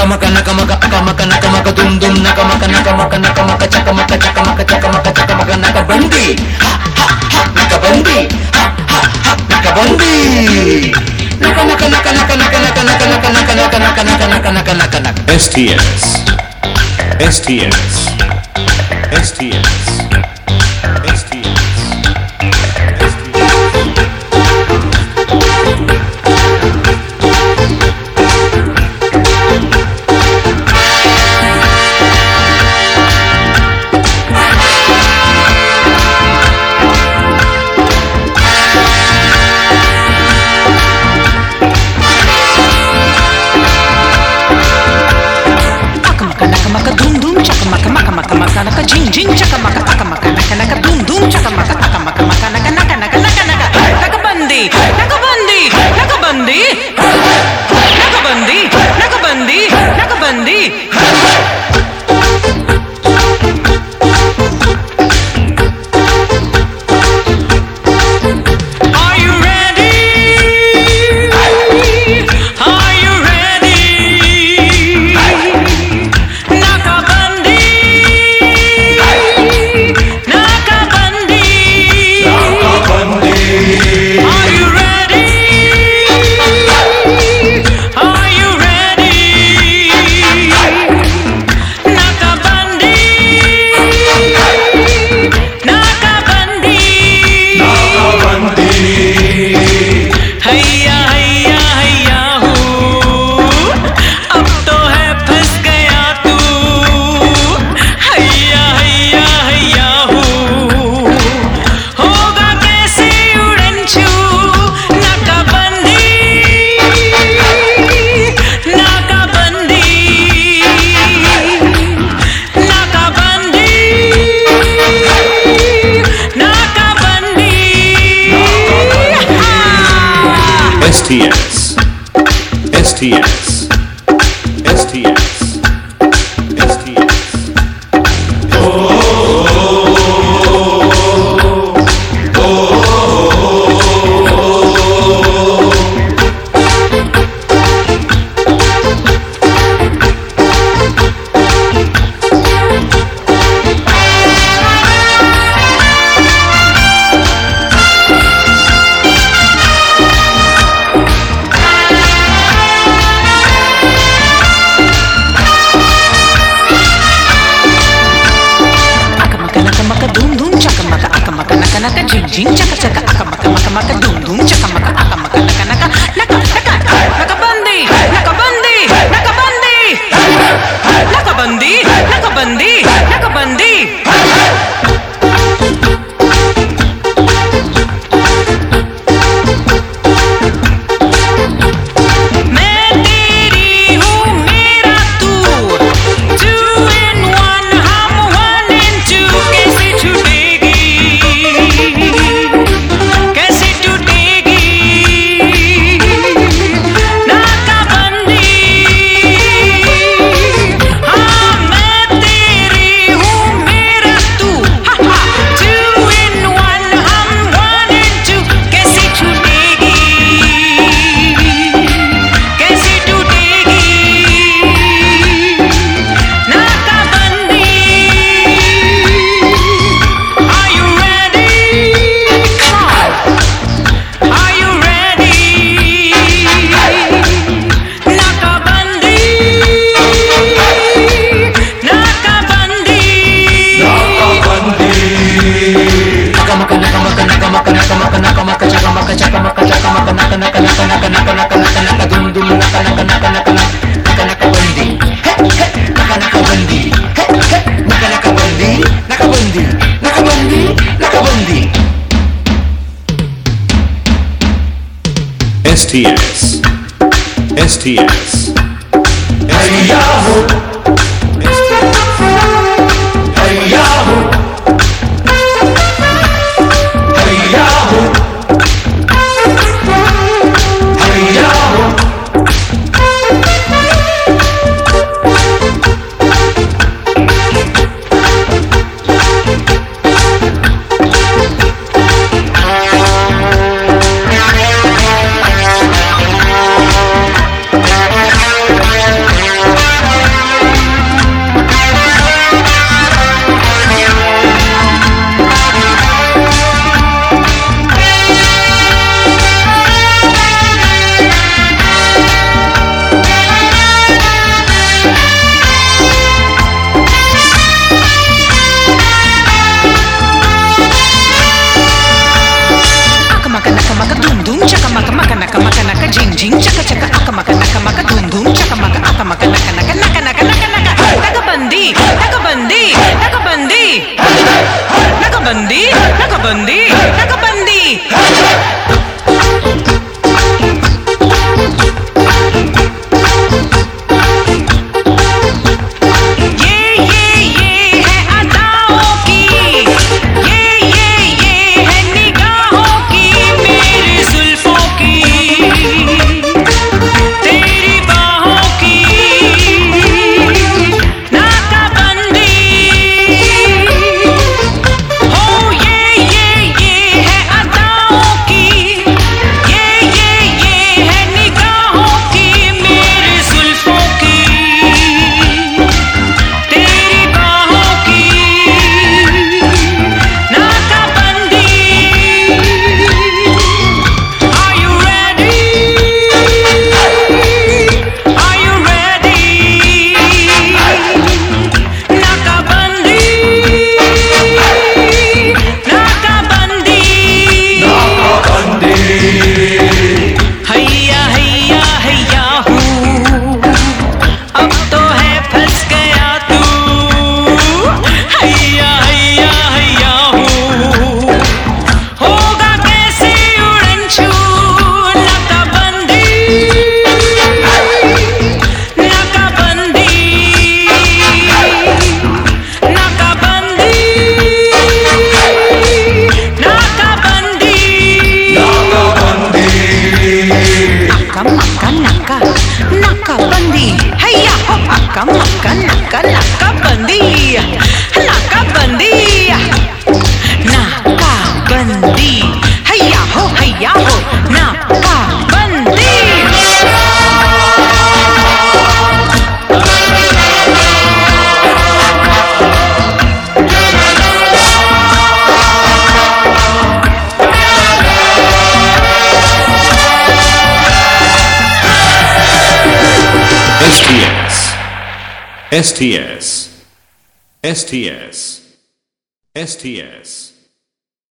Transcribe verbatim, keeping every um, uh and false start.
nakamaka nakamaka akamaka nakamaka dum dum nakamaka nakamaka nakamaka chakamaka chakamaka chakamaka chakamaka nakabandi ha ha ha nakabandi ha ha ha nakabandi nakamaka naka naka naka naka naka naka naka naka naka naka naka naka naka naka S T S S T S S T S S T S Naka jing jing chaka maka taka maka naka naka dum dum chaka maka taka maka maka naka naka naka naka naka naka bandi naka bandi naka bandi naka bandi naka bandi naka bandi. S T S S T S S T S S T S. Naka jing jing chaka chaka akamaka maka maka dum dum chaka maka akamaka naka naka naka naka naka bandi naka bandi naka bandi naka bandi naka bandi naka bandi. S T S S T S Hey Yahoo! Hey Yahoo! Hey Yahoo! Hey Yahoo! maka naka maka dum dum chaka maka maka naka maka naka jing jing chaka chaka aka maka naka maka dum dum chaka maka aka maka naka naka naka naka naka naka nakabandi nakabandi nakabandi nakabandi nakabandi nakabandi nakabandi hayya ho akka makka naka nakabandi nakabandi nakabandi hayya ho hayya ho nakabandi S T S S T S S T S